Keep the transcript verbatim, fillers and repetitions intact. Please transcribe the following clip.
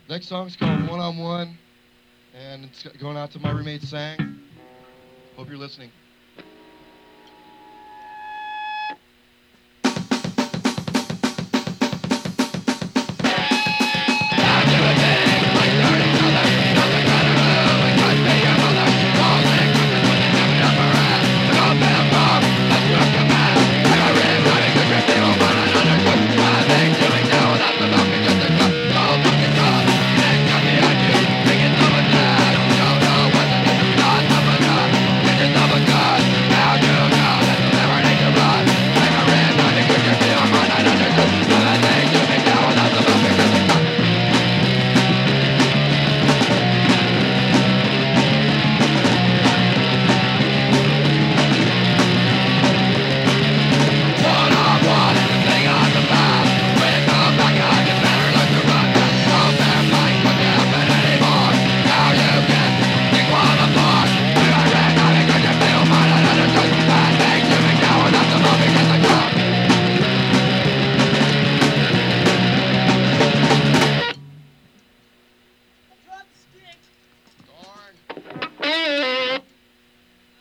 Next song's called One on One, and it's going out to my roommate Sang. Hope you're listening.